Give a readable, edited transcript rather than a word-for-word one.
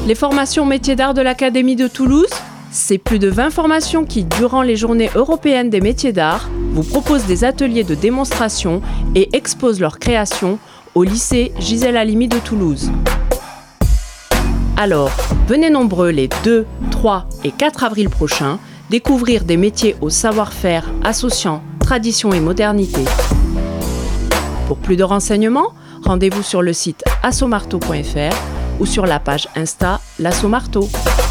Les formations métiers d'art de l'Académie de Toulouse, c'est plus de 20 formations qui, durant les Journées européennes des métiers d'art, vous proposent des ateliers de démonstration et exposent leurs créations au lycée Gisèle Halimi de Toulouse. Alors, venez nombreux les 2, 3 et 4 avril prochains découvrir des métiers au savoir-faire associant tradition et modernité. Pour plus de renseignements, rendez-vous sur le site assomarteau.fr ou sur la page Insta l'Assomarteau.